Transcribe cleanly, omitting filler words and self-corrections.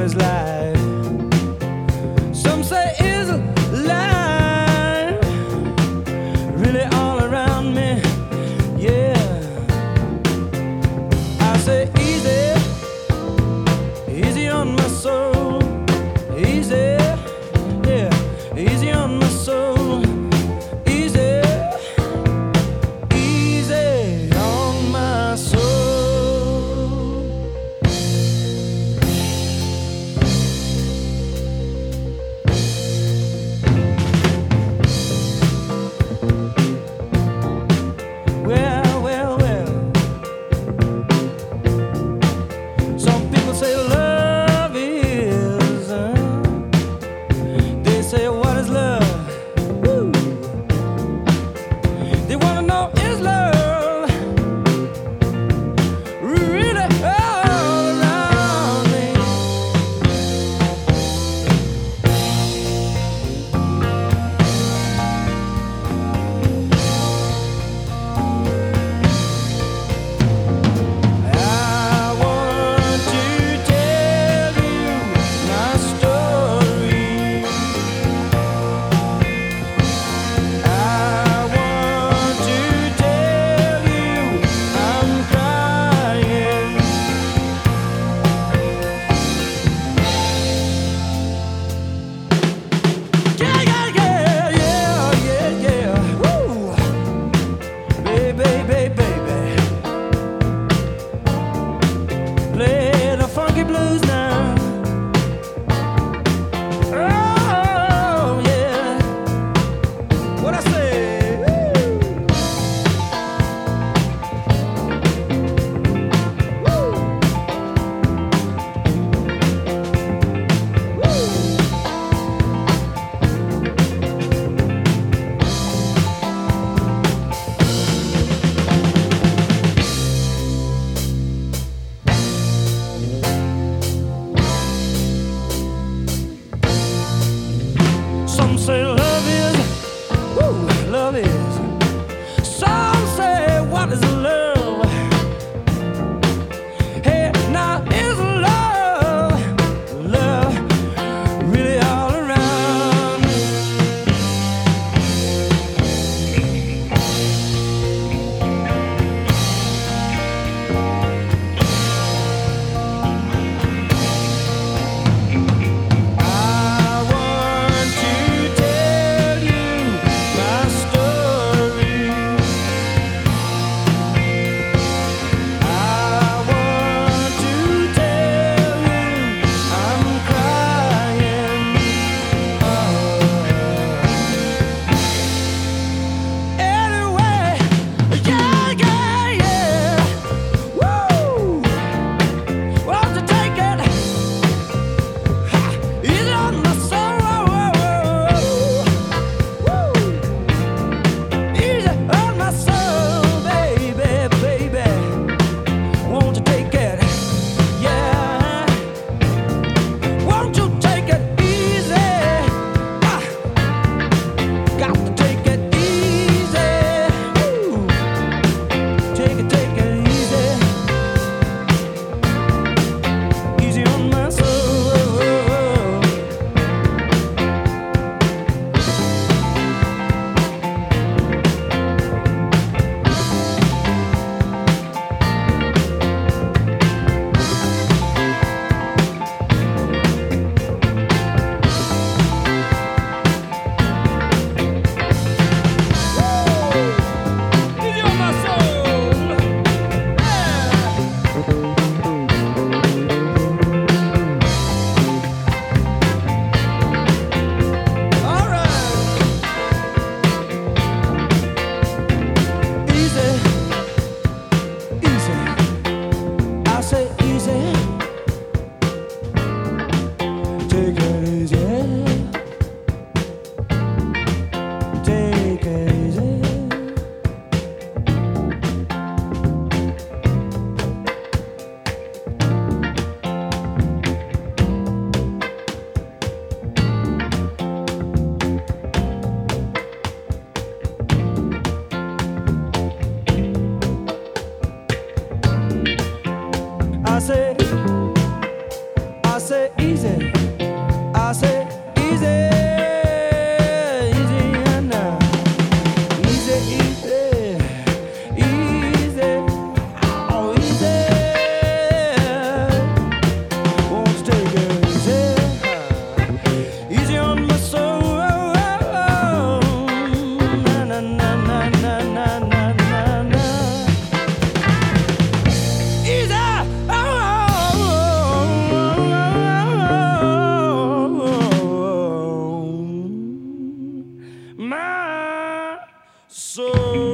is life? Some say is life really all around me? Yeah, I say easy, easy on my soul, easy, yeah, easy on my soul, easy, easy on my soul. Well, well, well. Some people say love is. They say, what is love? Woo. They wanna know, is love really all around me? I want to tell you my story. I want to tell you I'm crying. Yeah, yeah, yeah, yeah, yeah, yeah. Woo! Baby, baby, baby. Play the funky blues now. Oh, yeah. What I say? Woo! Woo! Woo! Some say love is, woo, love is. Some say, what is love? Hey, now is love, love really all around? I want to tell you my story. I want to tell you I'm crying. Anyway, yeah, yeah, yeah. Woo! Want to take it? Easy on my soul. Woo! Easy on my soul, baby, baby. Won't you take it? Yeah. Won't you take it easy? Ah. Got to take it easy. Woo! Take it easy. Easy on my soul. Easy on my soul. Yeah. All right. Easy, easy. I say easy. Take it easy. Take it easy. I say say easy, I say easy, easy and now. Easy, easy, easy, oh easy. Won't you take it easy, easy on my soul. Na na na na na na na na. Easy, my soul.